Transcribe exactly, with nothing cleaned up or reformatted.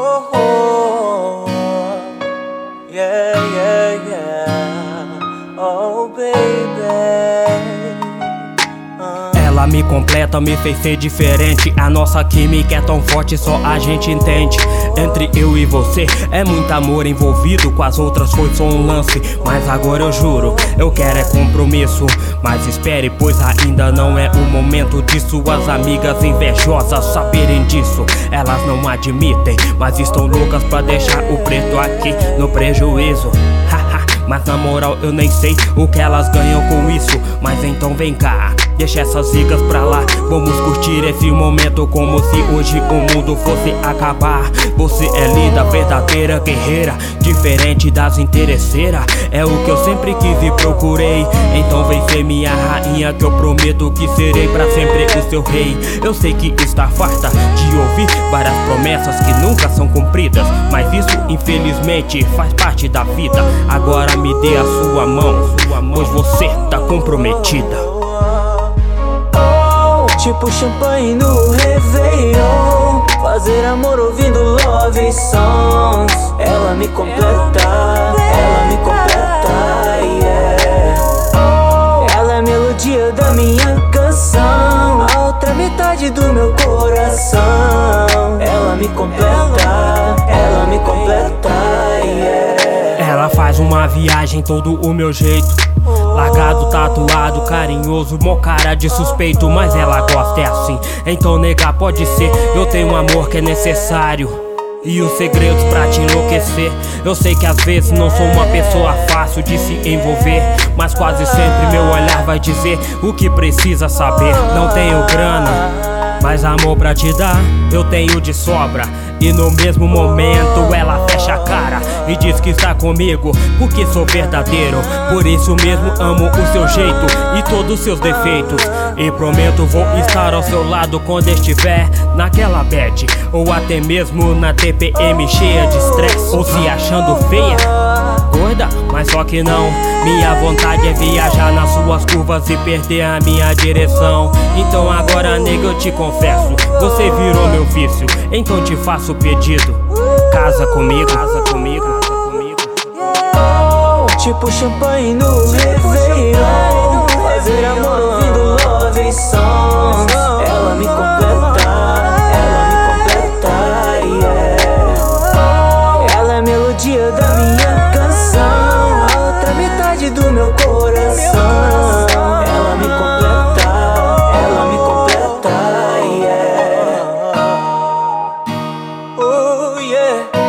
oh, oh, yeah, yeah, yeah, oh baby. Ela me completa, me fez ser diferente. A nossa química é tão forte, só a gente entende. Entre eu e você é muito amor envolvido. Com as outras foi só um lance, mas agora eu juro, eu quero é compromisso. Mas espere, pois ainda não é o momento de suas amigas invejosas saberem disso. Elas não admitem, mas estão loucas pra deixar o preto aqui no prejuízo. Haha, mas na moral eu nem sei o que elas ganham com isso. Mas então vem cá, deixa essas zigas pra lá. Vamos curtir esse momento como se hoje o mundo fosse acabar. Você é linda, verdadeira guerreira, diferente das interesseiras. É o que eu sempre quis e procurei. Então vem ser minha rainha, que eu prometo que serei pra sempre o seu rei. Eu sei que está farta de ouvir várias promessas que nunca são cumpridas, mas isso infelizmente faz parte da vida. Agora me dê a sua mão, pois você tá comprometida. Tipo champanhe no Réveillon, fazer amor ouvindo love songs. Ela me completa, ela me completa, yeah. Ela é a melodia da minha canção, a outra metade do meu coração. Ela me completa, ela me completa, yeah. Ela faz uma viagem todo o meu jeito, largado, tatuado, carinhoso, mó cara de suspeito. Mas ela gosta, é assim, então negar pode ser. Eu tenho um amor que é necessário e os segredos pra te enlouquecer. Eu sei que às vezes não sou uma pessoa fácil de se envolver, mas quase sempre meu olhar vai dizer o que precisa saber. Não tenho grana, mas amor pra te dar eu tenho de sobra. E no mesmo momento ela fecha a cara e diz que está comigo porque sou verdadeiro. Por isso mesmo amo o seu jeito e todos os seus defeitos. E prometo vou estar ao seu lado quando estiver naquela bad, ou até mesmo na T P M cheia de estresse, ou se achando feia, gorda, mas só que não. Minha vontade é viajar nas suas curvas e perder a minha direção. Então agora, nega, eu te confesso, você virou meu vício, então te faço pedido, casa comigo, casa comigo, casa comigo. Tipo champanhe no Réveillon, fazer amor ouvindo love songs. Ela me completa, ela me completa, yeah. Ela é a melodia da minha canção, a outra metade do meu coração. Ela me completa, ela me completa, yeah. Oh yeah.